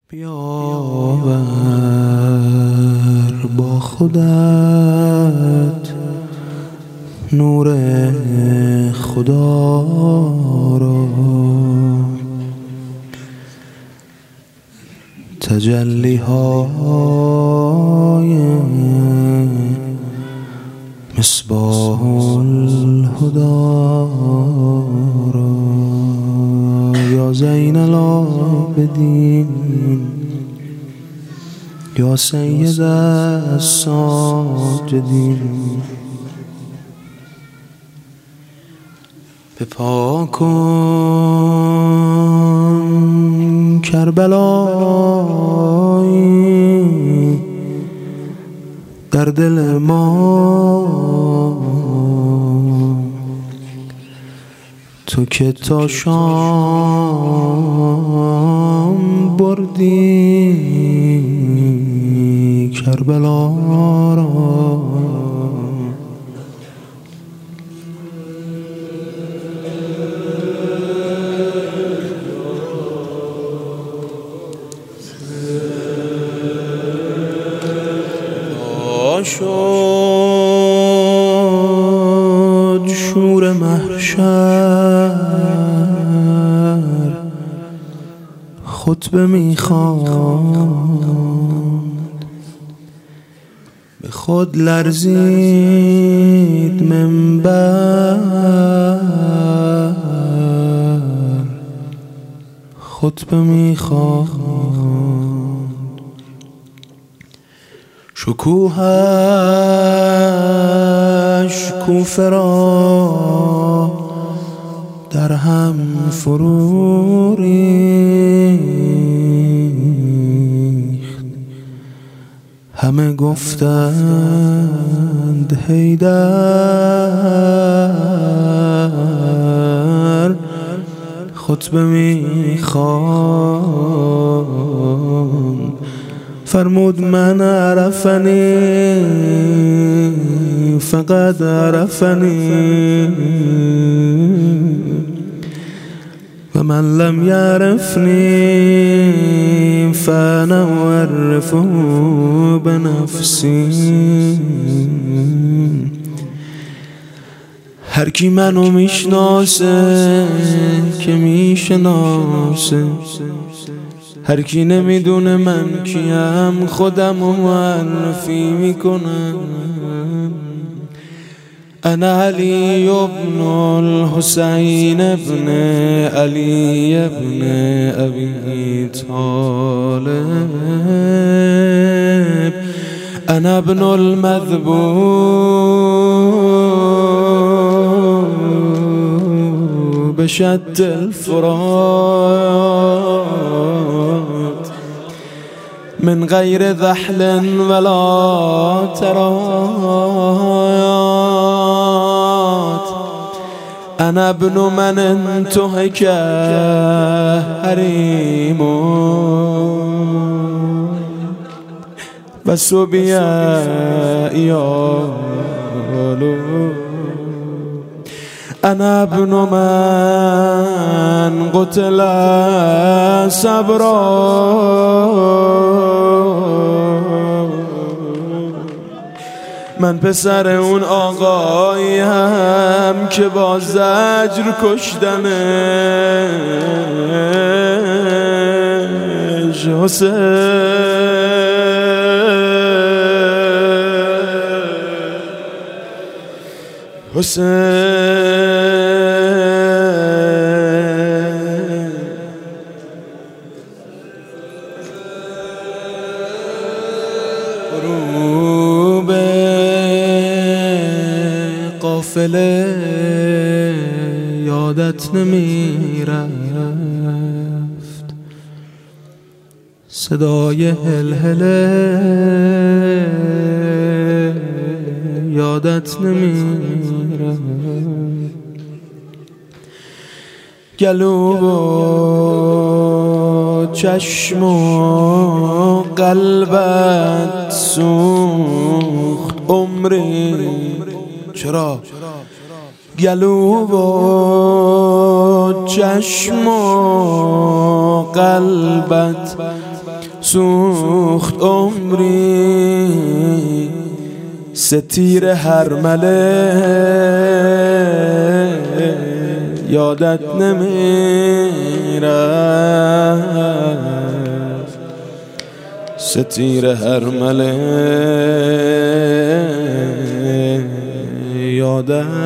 بیاور با خودت نور خدا را، تجلی های مصباح الهدی را. یا زین العابدین، یا سید الساجدین، بپا کن کربلایی در دل ما، تو که تا شام بردی کربلا را. شد شور محشر خطبه میخواند، به خود لرزید منبر خطبه میخواند. شکوهش کوفه را در هم فرو ریخت، همه گفتند حیدر خطبه میخواند. فرمود من عرفنی فقد عرفنی و من لم یعرفنی فانا اعرفه بنفسی. هر کی منو میشناسه که میشناسه، هر کی نمیدونه من کیم خودمو معرفی میکنم. انا علی ابن الحسین ابن علی ابن ابی طالب، انا ابن المذبوح بشد الفرات من غیر ذحل ولا ترات. انا ابن من انتهک حریم و صبی ایالو. انا ابن من قتل صبرا، من پسر اون آقایی هم که با زجر کشتنش حسین غروب قافله یادت نمیرفت، صدای هلهله یادت نمیرفت، گلو و چشم و قلبت سوخت عمری. چرا؟ گلو و چشم و قلبت سوخت عمری ستیر هرمله یادت نمیره ستیر هرمله یادت